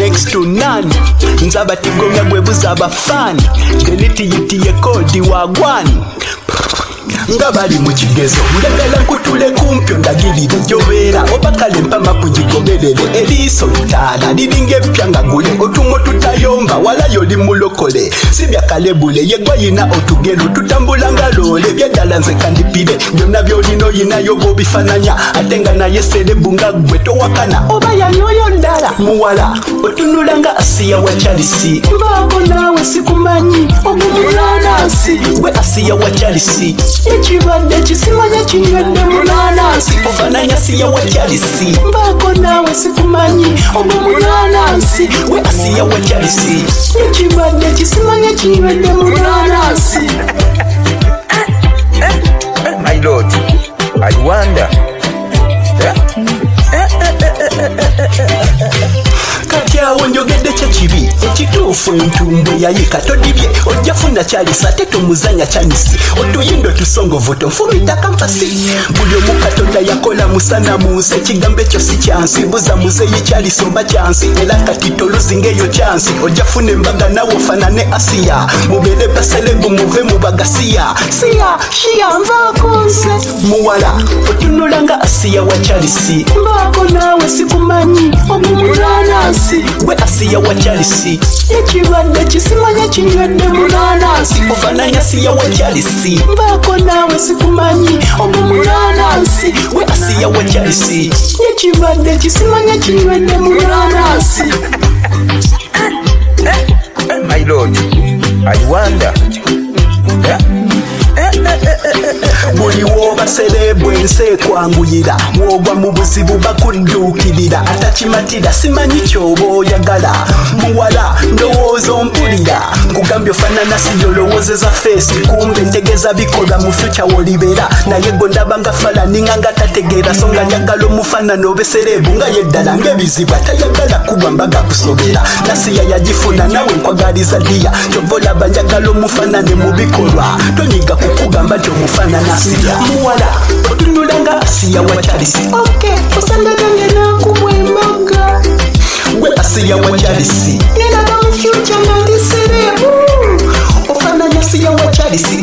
next to none. Nzaba tigomya gwebuza abafani genitiyitiye kodi wagwani nga bali mu kigezo njagala nkutule kumpyo ndagirire gy'obeera oba kale mpama kugigoberere eriiso litaala liringa epya nga gule otumo tutayomba walayo limulokole si bya kalebule yegwa yina otugero tutambula nga loole byaddala nze kandipire byonna byolina oyinayo bw'obifananya ate nga naye serebu nga gwe towakana oba yanyoyo ndala muwala otunula nga Asiya wa Charisi mbaako naawe sikumanyi omumulaanasi gwe Asiya wa Charisi ekibadde kisimanya kinywedde munanasi ofananya Asiya wa Charisi mbaako naawe sikumanyi omumulaanasi gwe Asiya wa Charisi ekibadde kisimanya kinywedde munanasi. My Lord, I wonder. Katyawo njogedde kyekibi ekituufu entumbwe yayika todibye ojja funa kyalisa ate tomuzanya kyanisi otuyindo tusongovu tonfumita kampasi buli omu Katonda yakola musana mu nsi ekigambo ekyo si kyansi buza muzeeyi kyalisa oba kyansi era kati toluzinga eyo kyansi ojja funa embaga nawe ofanane Asiya mubeere baselebu muve mu bagasiya siya shiya nvaako nze muwala otunula nga Asiya wa Charisi mbaako naawe sikumanyi omumulaanasi gwe Asiya wa Charisi ekibadde kisimanya kinywedde munanasi ofananya Asiya wa Charisi mbaako naawe sikumanyi omumulaanasi gwe Asiya wa Charisi ekibadde kisimanya kinywedde munanasi. My Lord, I wonder. Buli wooba serebu ensi ekwanguyira wogwa mu buzibu bakudduukirira atakimatira simanyi kyoba oyagala muwala ndowooza ompulira nkugambye ofanana siyolowoozeza feesi kumbe ntegeeza bikolwa mu fyuca wolibeera naye go ndaba nga falaninga nga tategeera so nga njagala omufaanana obe serebu nga yeddala ng'ebizibu atayagala kuba mbaga kusobera Asiya yagifuna nawe nkwagaliza ddiya kyova olaba njagala omufaanane mu bikolwa tonyiga kukugamba nti omufaanana Asiya muwala otunula nga Asiya wa Charisi osanga nange nankubwa embaga gwe Asiya wa Charisi nenaba mu fyuca nga ndi serebu ofananya Asiya wa Charisi